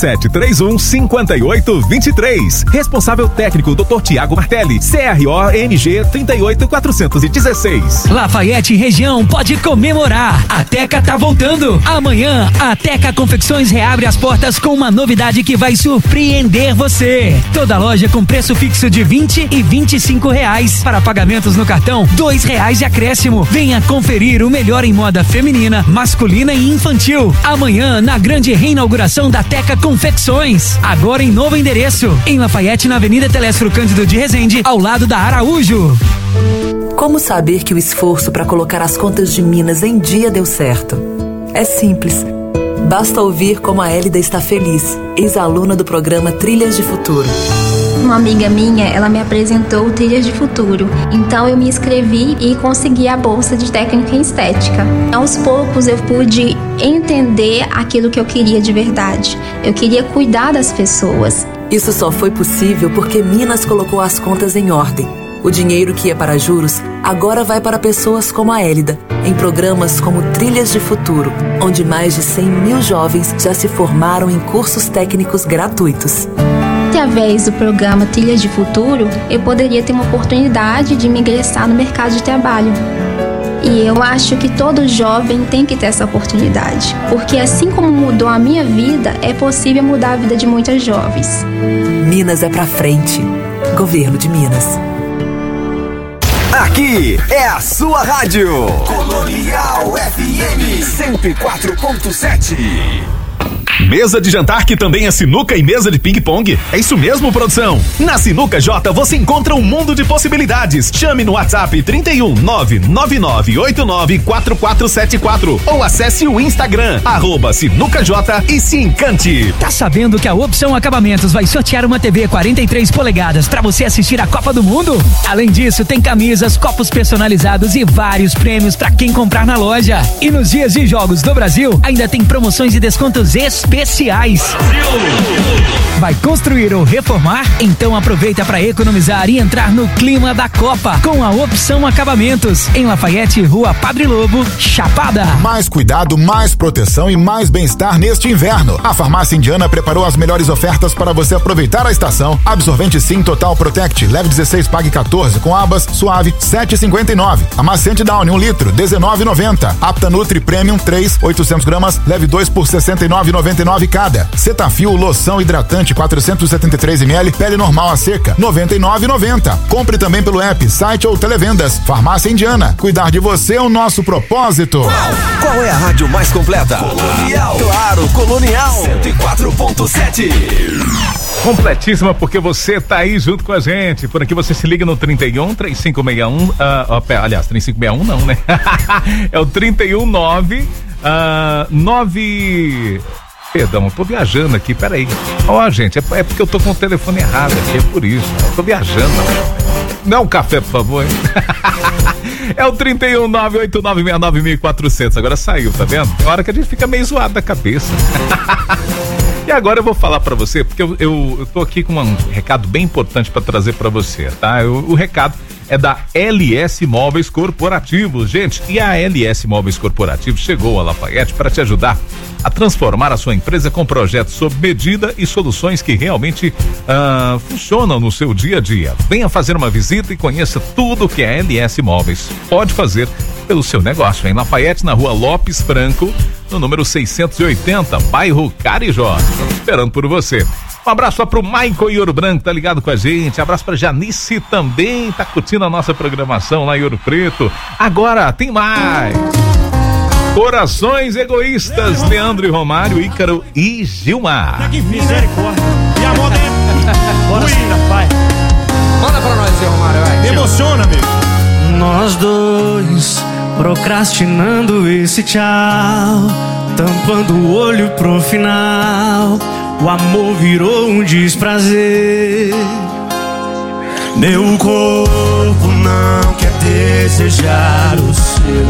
3731-5823. Responsável técnico Dr. Tiago Martelli, CRO-MG 38416. Lafayette região pode comemorar. A Teca tá voltando. Amanhã, a Teca Confecções reabre as portas com uma novidade que vai surpreender você. Toda loja com preço fixo de R$20 e R$25. Para pagamentos no cartão, R$2 de acréscimo. Venha conferir o melhor em moda feminina, masculina e infantil. Amanhã, na grande reinauguração da Teca Confecções. Agora em novo endereço. Em Lafayette, na Avenida Telésforo Cândido de Resende, ao lado da Araújo. Como saber que o esforço para colocar as contas de Minas em dia deu certo? É simples. Basta ouvir como a Hélida está feliz, ex-aluna do programa Trilhas de Futuro. Uma amiga minha, ela me apresentou o Trilhas de Futuro. Então eu me inscrevi e consegui a bolsa de técnica em estética. Aos poucos eu pude entender aquilo que eu queria de verdade. Eu queria cuidar das pessoas. Isso só foi possível porque Minas colocou as contas em ordem. O dinheiro que ia para juros agora vai para pessoas como a Hélida, em programas como Trilhas de Futuro, onde mais de 100 mil jovens já se formaram em cursos técnicos gratuitos. Através do programa Trilhas de Futuro, eu poderia ter uma oportunidade de me ingressar no mercado de trabalho. E eu acho que todo jovem tem que ter essa oportunidade, porque assim como mudou a minha vida, é possível mudar a vida de muitas jovens. Minas é pra frente. Governo de Minas. Aqui é a sua rádio. Colonial FM 104.7. Mesa de jantar que também é sinuca e mesa de ping-pong? É isso mesmo, produção? Na Sinuca J você encontra um mundo de possibilidades. Chame no WhatsApp 31 999894474 ou acesse o Instagram @SinucaJ e se encante. Tá sabendo que a Opção Acabamentos vai sortear uma TV 43 polegadas para você assistir a Copa do Mundo? Além disso, tem camisas, copos personalizados e vários prêmios para quem comprar na loja. E nos dias de jogos do Brasil, ainda tem promoções e descontos especiais. Vai construir ou reformar? Então aproveita para economizar e entrar no clima da Copa com a Opção Acabamentos, em Lafayette, Rua Padre Lobo, Chapada. Mais cuidado, mais proteção e mais bem-estar neste inverno. A Farmácia Indiana preparou as melhores ofertas para você aproveitar a estação. Absorvente Sim Total Protect, leve 16, pague 14, com abas, suave, 7,59. Amaciante Downy, 1 litro, 19,90. Apta Nutri Premium 3, 800 gramas, leve 2 por 69,99 cada. Cetaphil loção hidratante 473 ml, pele normal a seca, 99,90. Compre também pelo app, site ou televendas. Farmácia Indiana. Cuidar de você é o nosso propósito. Qual é a rádio mais completa? Colonial. Claro, Colonial 104.7. Completíssima, porque você tá aí junto com a gente. Por aqui você se liga no 31 3561. Aliás, 3561 não, né? É o 319 9. Perdão, eu tô viajando aqui, peraí. Ó, gente, é porque eu tô com o telefone errado aqui, é por isso. Eu tô viajando. Não, um café, por favor, hein? É o 31989691400. Agora saiu, tá vendo? É hora que a gente fica meio zoado da cabeça. E agora eu vou falar pra você, porque eu tô aqui com um recado bem importante pra trazer pra você, tá? O recado é da LS Móveis Corporativos, gente. E a LS Móveis Corporativos chegou a Lafayette para te ajudar a transformar a sua empresa com projetos sob medida e soluções que realmente funcionam no seu dia a dia. Venha fazer uma visita e conheça tudo que a LS Móveis pode fazer pelo seu negócio. Em Lafayette, na Rua Lopes Franco, no número 680, bairro Carijó. Esperando por você. Um abraço lá pro Michael e Ouro Branco, tá ligado com a gente. Abraço pra Janice também, tá curtindo a nossa programação lá em Ouro Preto. Agora tem mais. Corações Egoístas, Leandro e Romário, Ícaro e Gilmar. Que misericórdia. E a moda é... Bora sim, pai. Manda pra nós, Romário, vai. Me emociona, amigo. Nós dois procrastinando esse tchau, tampando o olho pro final. O amor virou um desprazer. Meu corpo não quer desejar o seu.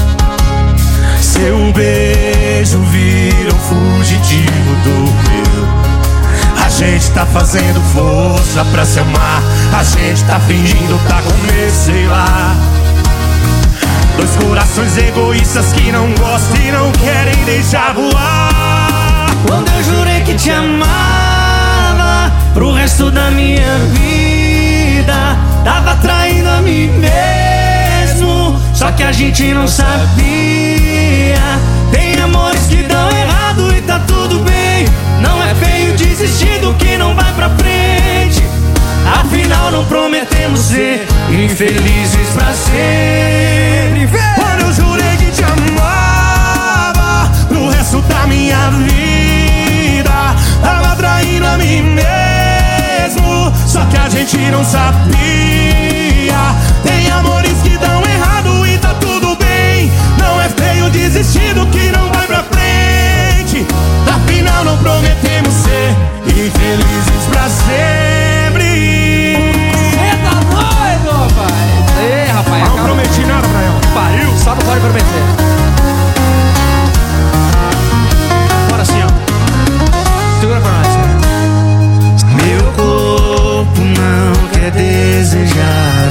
Seu beijo vira um fugitivo do meu. A gente tá fazendo força pra se amar. A gente tá fingindo tá com medo, sei lá. Dois corações egoístas que não gostam e não querem deixar voar. Quando eu jurei que te amava pro resto da minha vida, tava traindo a mim mesmo, só que a gente não sabia. Tem amores que dão errado e tá tudo bem. Não é feio desistir do que não vai pra frente. Afinal não prometemos ser infelizes pra sempre. Quando eu jurei que te amava pro resto da minha vida, tava traindo a mim mesmo, só que a gente não sabia. Tem amores que dão errado e tá tudo bem. Não é feio desistir do que não vai pra frente. Afinal não prometemos ser infelizes pra sempre. pariu! Só não pode prometer. Bora assim, ó. Segura pra nós, né? Meu corpo não quer desejar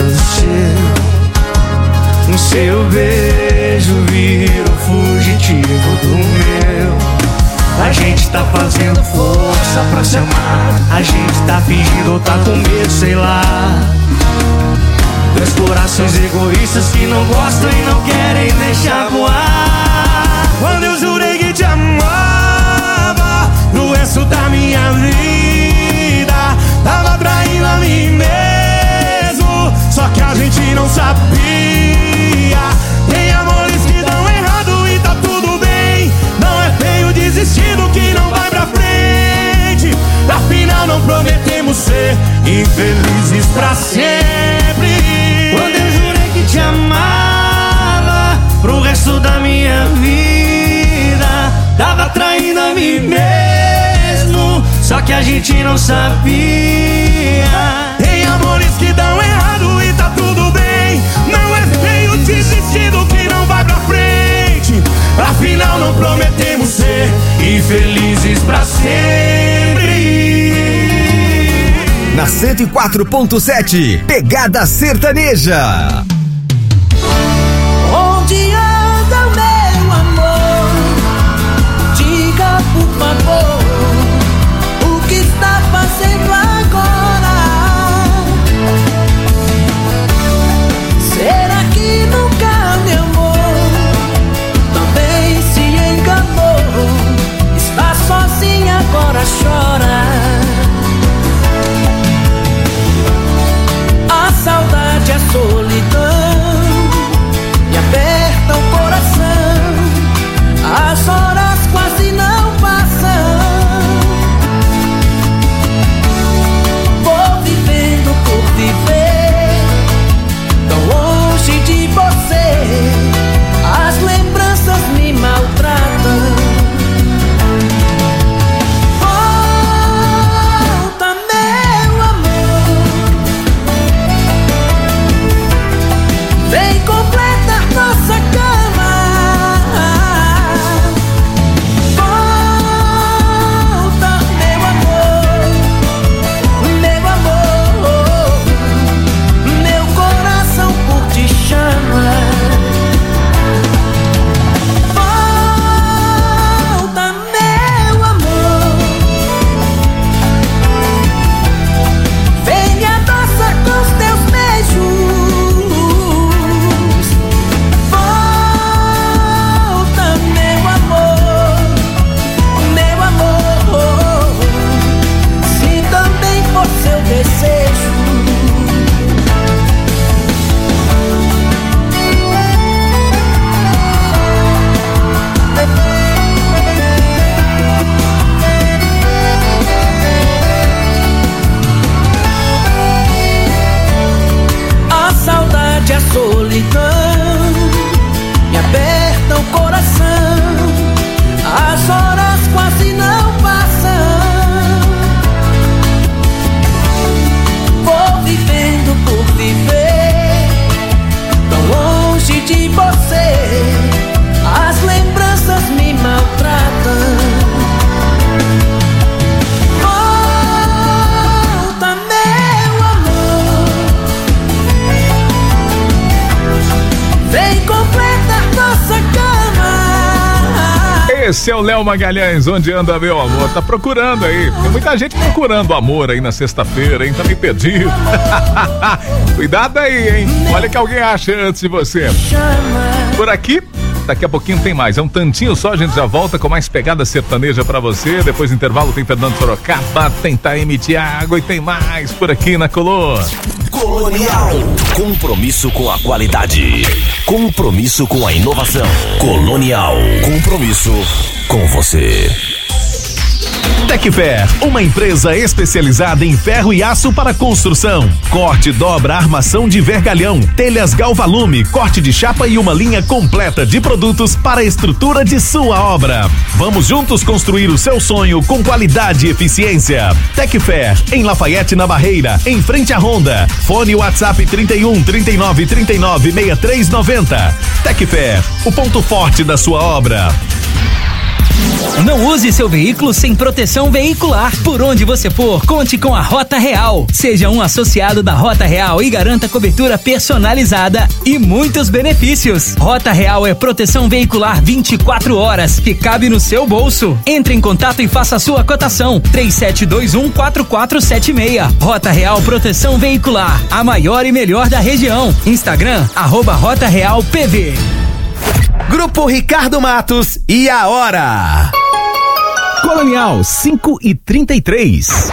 o seu beijo vira o fugitivo do meu. A gente tá fazendo força pra se amar. A gente tá fingindo ou tá com medo, sei lá. Dois corações egoístas que não gostam e não querem deixar voar. Quando eu jurei que te amava pro resto da minha vida, tava traindo a mim mesmo, só que a gente não sabia. Tem amores que dão errado e tá tudo bem. Não é feio desistir do que não vai pra frente. Afinal não prometemos ser infelizes pra sempre. Quando eu jurei que te amava pro resto da minha vida, tava traindo a mim mesmo, só que a gente não sabia. Tem amores que dão errado e tá tudo bem. Não é feio desistir do que não vai pra frente. Afinal não prometemos ser infelizes pra sempre. Na 104.7, Pegada Sertaneja. Onde anda meu amor? Diga por favor, o que está fazendo agora? Será que nunca me amou? Também se enganou. Está sozinha agora, chora. A saudade, a solidão me aperta o coração. As horas quase não passam. Vou vivendo por viver, tão longe de você. As lembranças me maltratam. Volta, meu amor, vem completar nossa cama. Volta, meu amor, meu coração por ti chama. Volta, meu amor, vem me abraçar com os teus beijos. Volta, meu amor, se também for seu desejo. A saudade, a solidão me aperta o coração. As horas quase não passam. Vou vivendo por viver, tão longe de você. As lembranças me maltratam. Volta, meu amor, vem completar nossa cama. Esse é o Léo Magalhães, onde anda meu amor? Tá procurando aí. Tem muita gente procurando amor aí na sexta-feira, hein? Tá meio perdido. Cuidado aí, hein? Olha que alguém acha antes de você. Por aqui, daqui a pouquinho tem mais. É um tantinho só, a gente já volta com mais pegada sertaneja pra você. Depois do intervalo tem Fernando Sorocaba, tem Taime Thiago e tem mais por aqui na Colô. Colonial. Compromisso com a qualidade. Compromisso com a inovação. Colonial. Compromisso com você. Tecfer, uma empresa especializada em ferro e aço para construção. Corte, dobra, armação de vergalhão, telhas Galvalume, corte de chapa e uma linha completa de produtos para a estrutura de sua obra. Vamos juntos construir o seu sonho com qualidade e eficiência. Tecfer, em Lafayette, na Barreira, em frente à Honda. Fone WhatsApp 31 39 39 63 90. Tecfer, o ponto forte da sua obra. Não use seu veículo sem proteção veicular. Por onde você for, conte com a Rota Real. Seja um associado da Rota Real e garanta cobertura personalizada e muitos benefícios. Rota Real é proteção veicular 24 horas que cabe no seu bolso. Entre em contato e faça a sua cotação. 3721-4476. Rota Real Proteção Veicular, a maior e melhor da região. Instagram, @Rota Real PV. Grupo Ricardo Matos e a hora. Colonial 5:33.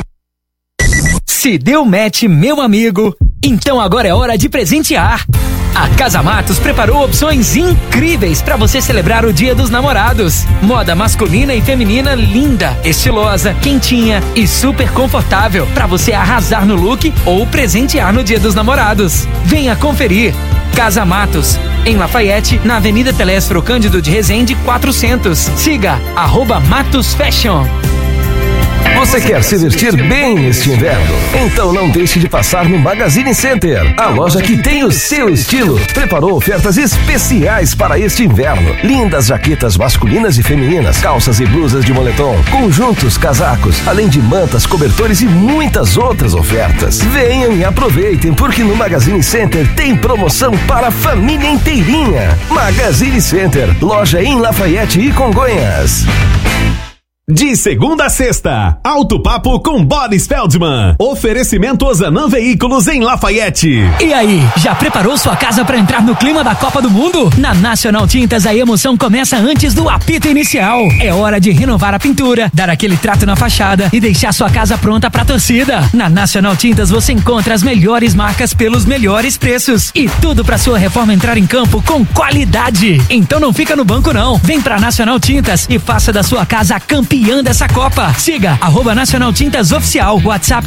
Se deu match, meu amigo, então agora é hora de presentear. A Casa Matos preparou opções incríveis para você celebrar o Dia dos Namorados. Moda masculina e feminina linda, estilosa, quentinha e super confortável para você arrasar no look ou presentear no Dia dos Namorados. Venha conferir. Casa Matos, em Lafayette, na Avenida Telésforo Cândido de Resende 400. Siga @Matos Fashion. Você quer se vestir bem neste inverno? Então não deixe de passar no Magazine Center, a loja que tem o seu estilo. Preparou ofertas especiais para este inverno. Lindas jaquetas masculinas e femininas, calças e blusas de moletom, conjuntos, casacos, além de mantas, cobertores e muitas outras ofertas. Venham e aproveitem, porque no Magazine Center tem promoção para a família inteirinha. Magazine Center, loja em Lafayette e Congonhas. De segunda a sexta, Alto Papo com Boris Feldman. Oferecimento Ozanam Veículos em Lafayette. E aí, já preparou sua casa para entrar no clima da Copa do Mundo? Na Nacional Tintas, a emoção começa antes do apito inicial. É hora de renovar a pintura, dar aquele trato na fachada e deixar sua casa pronta pra torcida. Na Nacional Tintas você encontra as melhores marcas pelos melhores preços e tudo pra sua reforma entrar em campo com qualidade. Então não fica no banco não. Vem pra Nacional Tintas e faça da sua casa campeã dessa Copa. Siga @Nacional Tintas Oficial. WhatsApp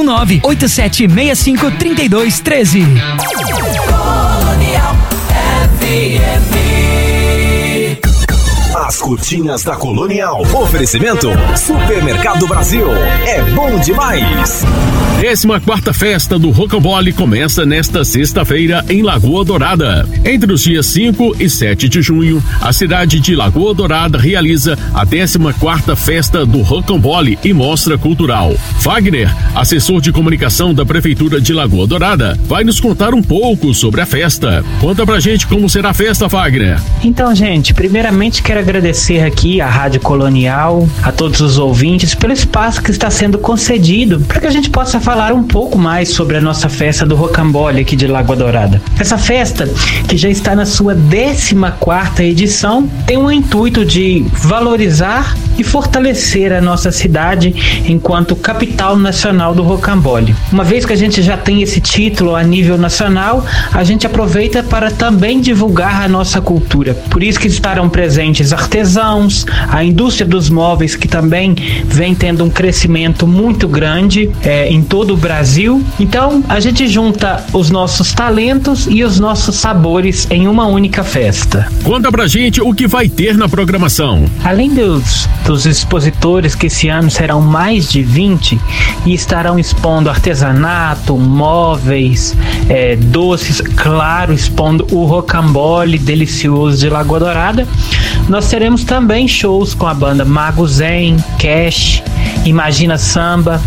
319-8765-3213. Colonial FM. As curtinhas da Colonial. Oferecimento Supermercado Brasil. É bom demais. 14ª Festa do Rocambole começa nesta sexta-feira em Lagoa Dourada. Entre os dias 5 e 7 de junho, a cidade de Lagoa Dourada realiza a 14ª Festa do Rocambole e Mostra Cultural. Fagner, assessor de comunicação da Prefeitura de Lagoa Dourada, vai nos contar um pouco sobre a festa. Conta pra gente como será a festa, Fagner. Então, gente, primeiramente quero agradecer aqui à Rádio Colonial, a todos os ouvintes, pelo espaço que está sendo concedido para que a gente possa falar um pouco mais sobre a nossa festa do Rocambole aqui de Lagoa Dourada. Essa festa, que já está na sua 14ª edição, tem o intuito de valorizar e fortalecer a nossa cidade enquanto capital nacional do Rocambole. Uma vez que a gente já tem esse título a nível nacional, a gente aproveita para também divulgar a nossa cultura. Por isso que estarão presentes artesãos, a indústria dos móveis, que também vem tendo um crescimento muito grande em todo o Brasil. Então a gente junta os nossos talentos e os nossos sabores em uma única festa. Conta pra gente o que vai ter na programação. Além dos expositores, que esse ano serão mais de 20 e estarão expondo artesanato, móveis, doces, claro, expondo o rocambole delicioso de Lagoa Dourada, nós teremos também shows com a banda Mago Zen, Cash, Imagina Samba,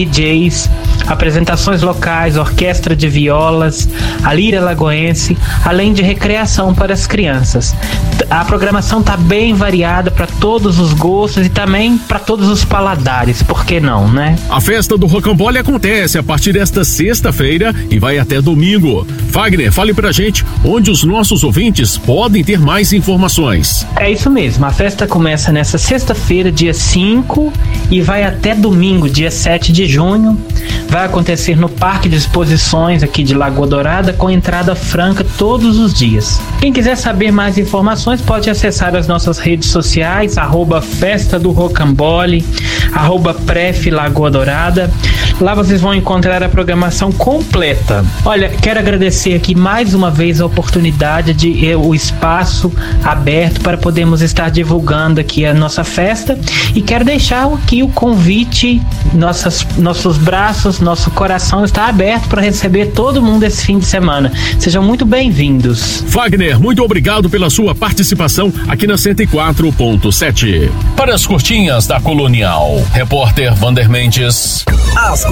DJs, apresentações locais, orquestra de violas, a lira lagoense, além de recreação para as crianças. A programação está bem variada para todos os gostos e também para todos os paladares, por que não, né? A festa do Rocambole acontece a partir desta sexta-feira e vai até domingo. Fagner, fale pra gente onde os nossos ouvintes podem ter mais informações. É isso mesmo, a festa começa nessa sexta-feira, dia 5, e vai até domingo, dia 7 de junho. Vai vai acontecer no Parque de Exposições aqui de Lagoa Dourada, com entrada franca todos os dias. Quem quiser saber mais informações pode acessar as nossas redes sociais, @Festa do Rocambole, @Pref Lagoa Dourada. Lá vocês vão encontrar a programação completa. Olha, quero agradecer aqui mais uma vez a oportunidade de o espaço aberto para podermos estar divulgando aqui a nossa festa, e quero deixar aqui o convite, nossos braços, nosso coração está aberto para receber todo mundo esse fim de semana. Sejam muito bem-vindos. Wagner, muito obrigado pela sua participação aqui na 104.7. Para as curtinhas da Colonial, repórter Vander Mendes.